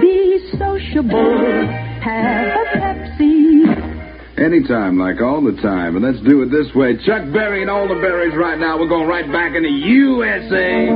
be sociable. Have a Pepsi. Anytime, like all the time. And let's do it this way. Chuck Berry and all the berries right now. We're going right back into USA.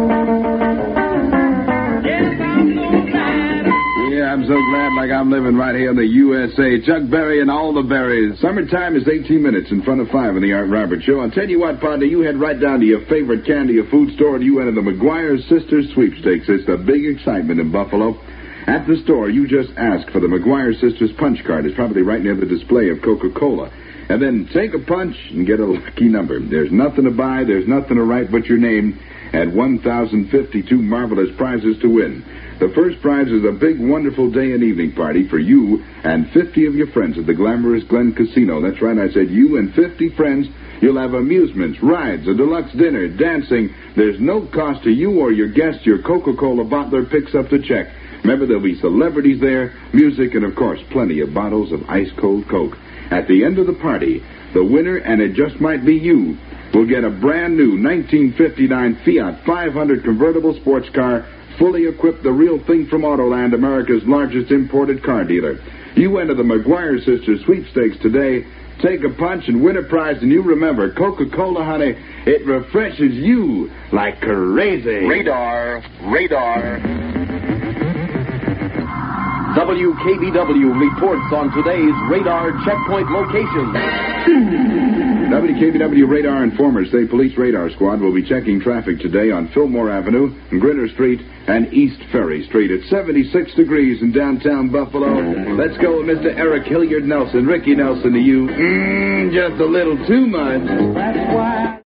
Yeah, I'm so glad like I'm living right here in the USA. Chuck Berry and all the berries. Summertime is 18 minutes in front of 5 in the Art Robert Show. I'll tell you what, partner, you head right down to your favorite candy or food store and you enter the McGuire Sisters Sweepstakes. It's the big excitement in Buffalo. At the store, you just ask for the McGuire Sisters punch card. It's probably right near the display of Coca-Cola. And then take a punch and get a lucky number. There's nothing to buy, there's nothing to write but your name at 1,052 marvelous prizes to win. The first prize is a big, wonderful day and evening party for you and 50 of your friends at the glamorous Glen Casino. That's right, I said you and 50 friends. You'll have amusements, rides, a deluxe dinner, dancing. There's no cost to you or your guests. Your Coca-Cola bottler picks up the check. Remember, there'll be celebrities there, music, and, of course, plenty of bottles of ice-cold Coke. At the end of the party, the winner, and it just might be you, will get a brand-new 1959 Fiat 500 convertible sports car, fully equipped, the real thing from Autoland, America's largest imported car dealer. You enter the McGuire Sisters Sweepstakes today. Take a punch and win a prize, and you remember, Coca-Cola, honey, it refreshes you like crazy. Radar. WKBW reports on today's radar checkpoint location. WKBW radar informers say police radar squad will be checking traffic today on Fillmore Avenue, Grinner Street, and East Ferry Street at 76 degrees in downtown Buffalo. Let's go with Mr. Eric Hilliard Nelson. Ricky Nelson to you. Just a little too much. That's why.